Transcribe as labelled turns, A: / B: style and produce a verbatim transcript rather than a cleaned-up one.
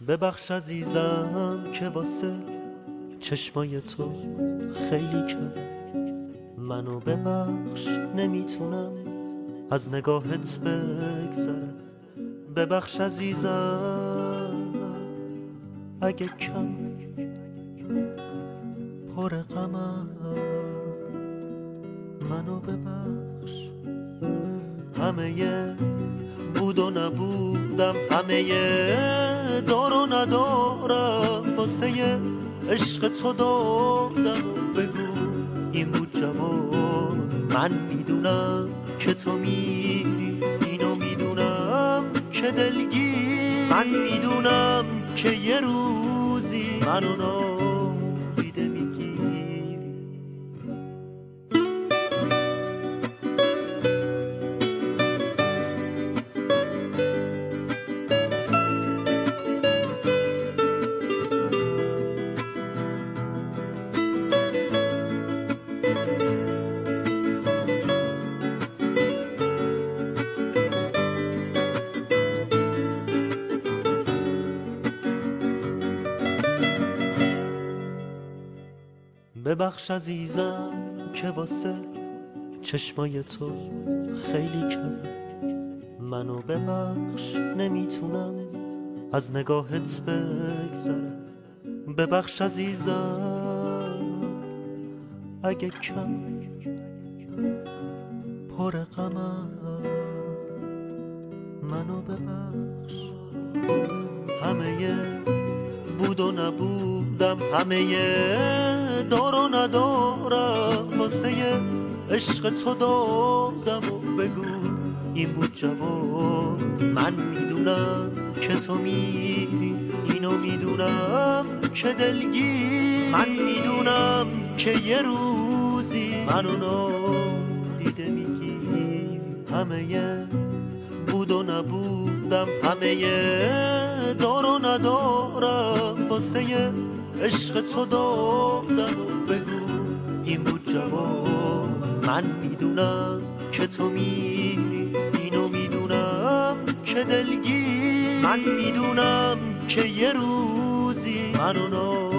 A: ببخش عزیزم که واسه چشمای تو خیلی کم. منو ببخش نمیتونم از نگاهت بگذرم. ببخش عزیزم اگه کم پر غمم. منو ببخش همه بود و نبودم، همه دار و ندارم، واسه عشق تو دادم. و بگو این بود جواب. من میدونم که تو میری، اینو میدونم که دلگیر. من میدونم که یه روزی منو نادیده میگیری. ببخش عزیزم که واسه چشمای تو خیلی کم. منو ببخش نمیتونم از نگاهت بگذرم. ببخش عزیزم اگه کم پر غمم. منو ببخش همه بود و نبودم، همه دار و ندارم، واسه عشق تو دادم. و بگو این بود جواب. من میدونم که تو میری، اینو میدونم که دلگیر. من میدونم که یه روزی منو نادیده میگیری. همه بود و نبودم، همه دار و ندارم، واسه عشق تو دادم. و بگو این بود جواب. من میدونم که تو میری، اینو میدونم که دلگیر. من میدونم که یه روزی منو